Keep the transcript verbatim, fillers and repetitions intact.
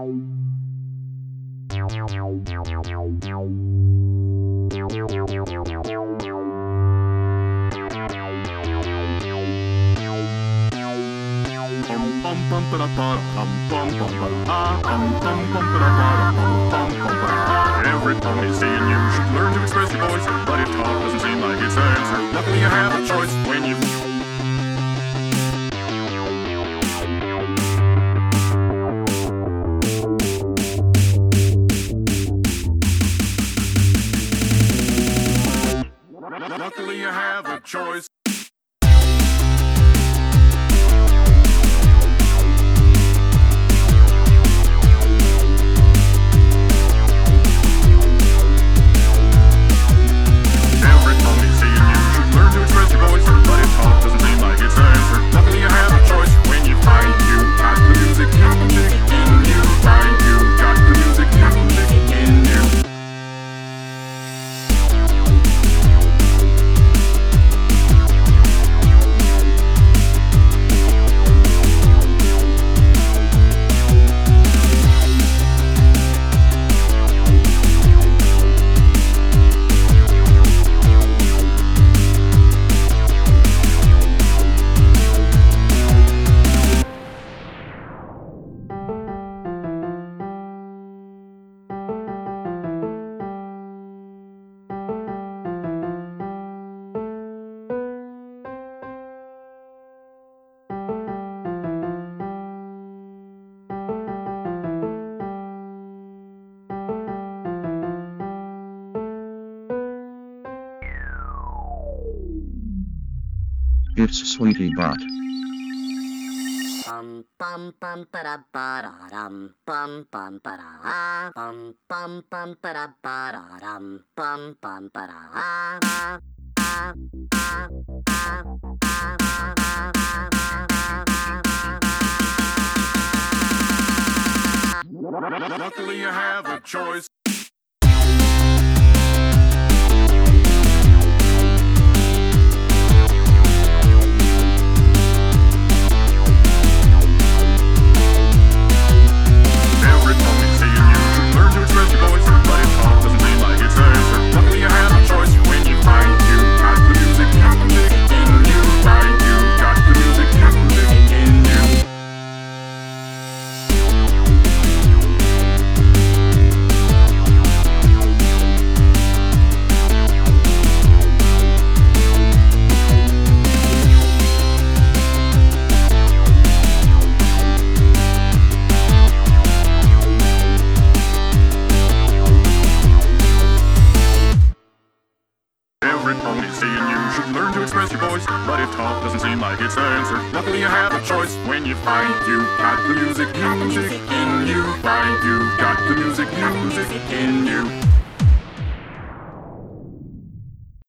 Every pony's saying you should learn to express your voice, but if talk doesn't seem like it's the answer, luckily you have a choice when you... Luckily you have a choice. It's Sweetie Bot. Bum bum bum ba da ba da dum bum bum ba da bum bum bum ba da ba da dum bum bum ba da. Luckily you have a choice. Every pony's saying you should learn to express your voice, but if talk doesn't seem like it's the answer, luckily you have a choice when you find you got the music, music in you. Find you got the music, music in you.